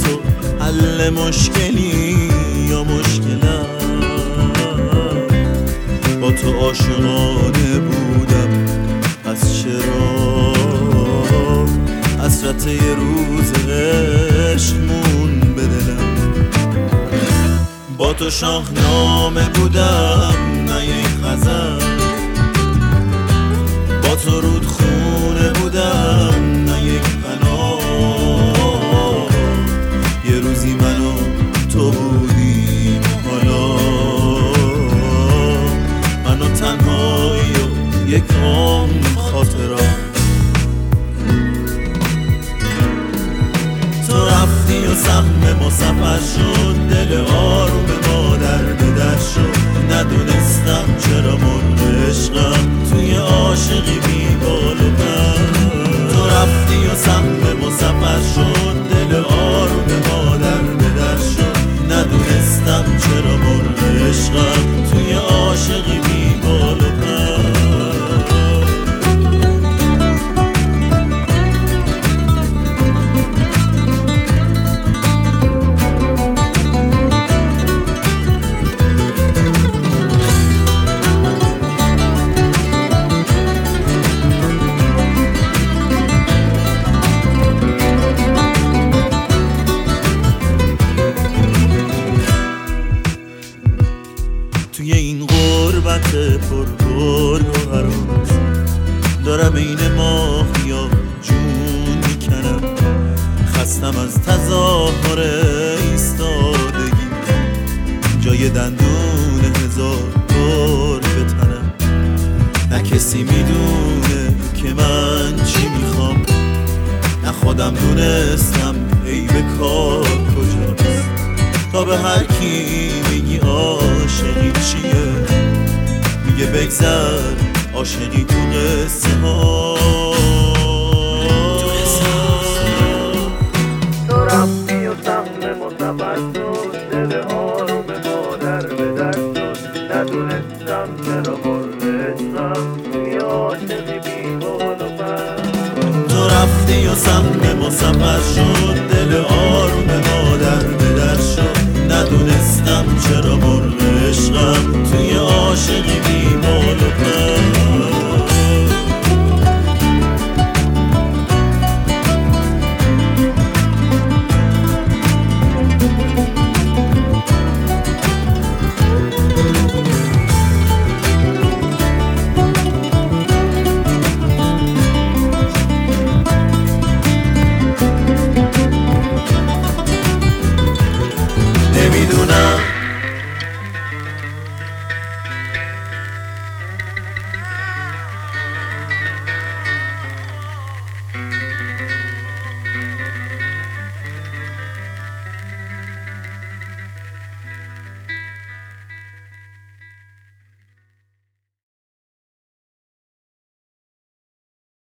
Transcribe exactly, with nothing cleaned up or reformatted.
تو حل مشکلی یا مشکلم. با تو عاشقانه بودم، پس چرا حسرت یه روز عشق مون به دلم. با تو شاهنامه بودم نه یک غزل، با تو رودخونه بودم نه یک پناه. یه روزی من و تو بودیم حالا من و تنهایی و یک عمر خاطرات. تو رفتی و سهم ما سفر شد، دل آروم ما در به در شد. ندونستم چرا مرغ عشقم توی عاشقی بی بال و پر. تو رفتی و سهم ما سفر شد، دل آروم ما در به در شد. ندونستم چرا مرغ عشقم توی عاشقی بی بال و پر. توی این غربت پر گرگ و هراس دارم این ماهیا جون میکنم. خستم از تظاهر ایستادگی، جای دندون هزار گرگ بتنم. نه کسی میدونه که من چی میخوام، نه خودم دونستم عیب کار کجاست. تا به هر کی میگی عاشقی چیه، میگه بگذر عاشقی تو قصه ها. تو رفتی و سهم ما سفر شد، دل آروم ما در به در شد. ندونستم چرا مرغ عشقم توی عاشقی بی بال و پر. تو رفتی و سهم ما سفر شد،